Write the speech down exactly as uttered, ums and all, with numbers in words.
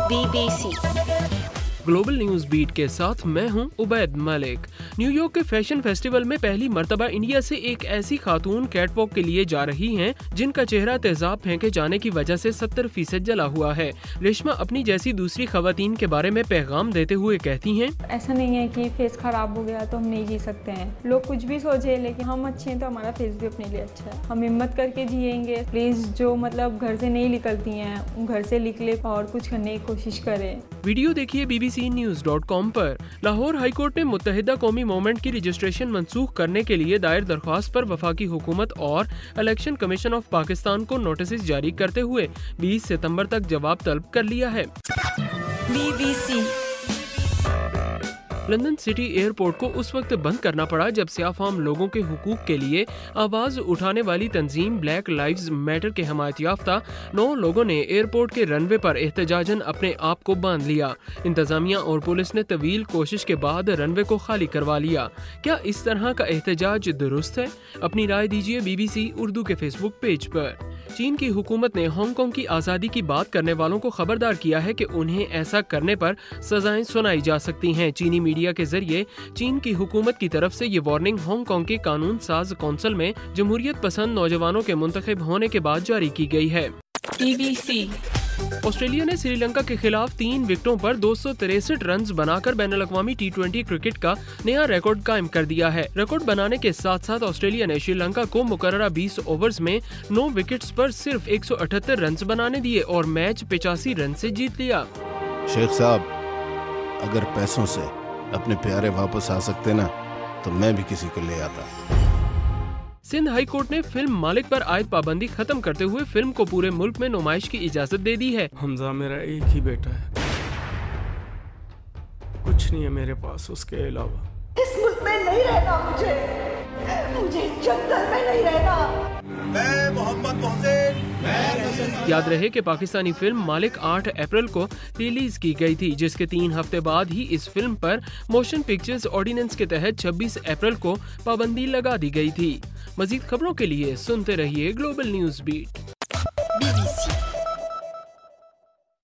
Be be C global news beat کے ساتھ میں ہوں عبید ملک۔ نیو یارک کے فیشن فیسٹیول میں پہلی مرتبہ انڈیا سے ایک ایسی خاتون کیٹ واک کے لیے جا رہی ہیں جن کا چہرہ تیزاب پھینکے جانے کی وجہ سے ستر فیصد جلا ہوا ہے۔ ریشما اپنی جیسی دوسری خواتین کے بارے میں پیغام دیتے ہوئے کہتی ہیں، ایسا نہیں ہے کہ فیس خراب ہو گیا تو ہم نہیں جی سکتے ہیں، لوگ کچھ بھی سوچے لیکن ہم اچھے ہیں تو ہمارا فیس بھی اپنے لیے اچھا ہے، ہم ہمت کر کے جیئیں گے۔ پلیز جو مطلب گھر سے نہیں نکلتی ہیں گھر سے نکلے اور کچھ کرنے کی کوشش کریں۔ ویڈیو دیکھیے B be C news dot com پر۔ لاہور ہائی کورٹ نے متحدہ قومی موومنٹ کی رجسٹریشن منسوخ کرنے کے لیے دائر درخواست پر وفاقی حکومت اور الیکشن کمیشن آف پاکستان کو نوٹسز جاری کرتے ہوئے بیس ستمبر تک جواب طلب کر لیا ہے۔ B be C London City Airport کو اس وقت بند کرنا پڑا جب سیاہ فام لوگوں کے حقوق کے لیے آواز اٹھانے والی تنظیم بلیک لائیوز میٹر کے حمایت یافتہ نو لوگوں نے ایئرپورٹ کے رن وے پر احتجاجاً اپنے آپ کو باندھ لیا۔ انتظامیہ اور پولیس نے طویل کوشش کے بعد رن وے کو خالی کروا لیا۔ کیا اس طرح کا احتجاج درست ہے؟ اپنی رائے دیجیے بی بی سی اردو کے فیس بک پیج پر۔ چین کی حکومت نے ہانگ کانگ کی آزادی کی بات کرنے والوں کو خبردار کیا ہے کہ انہیں ایسا کرنے پر سزائیں سنائی جا سکتی ہیں۔ چینی میڈیا کے ذریعے چین کی حکومت کی طرف سے یہ وارننگ ہانگ کانگ کے قانون ساز کونسل میں جمہوریت پسند نوجوانوں کے منتخب ہونے کے بعد جاری کی گئی ہے۔ بی بی سی آسٹریلیا نے سری لنکا کے خلاف تین وکٹوں پر دو سو تریسٹھ رنز بنا کر بین الاقوامی ٹی ٹوینٹی کرکٹ کا نیا ریکارڈ قائم کر دیا ہے۔ ریکارڈ بنانے کے ساتھ ساتھ آسٹریلیا نے شری لنکا کو مقررہ بیس اوورز میں نو وکٹس پر صرف ایک سو اٹھہتر رنز بنانے دیے اور میچ پچاسی رن سے جیت لیا۔ شیخ صاحب، اگر پیسوں سے اپنے پیارے واپس آ سکتے نا تو میں بھی کسی کو لے آتا۔ سندھ ہائی کورٹ نے فلم مالک پر عائد پابندی ختم کرتے ہوئے فلم کو پورے ملک میں نمائش کی اجازت دے دی ہے۔ حمزہ میرا ایک ہی بیٹا ہے، کچھ نہیں ہے میرے پاس اس کے علاوہ۔ اس ملک میں نہیں رہنا، مجھے مجھے جنگل میں نہیں رہنا۔ میں محمد محسن یاد رہے کہ پاکستانی فلم مالک آٹھ اپریل کو ریلیز کی گئی تھی، جس کے تین ہفتے بعد ہی اس فلم پر موشن پکچرز آرڈیننس کے تحت چھبیس اپریل کو پابندی لگا دی گئی تھی۔ مزید خبروں کے لیے سنتے رہیے global news beat. BBC B C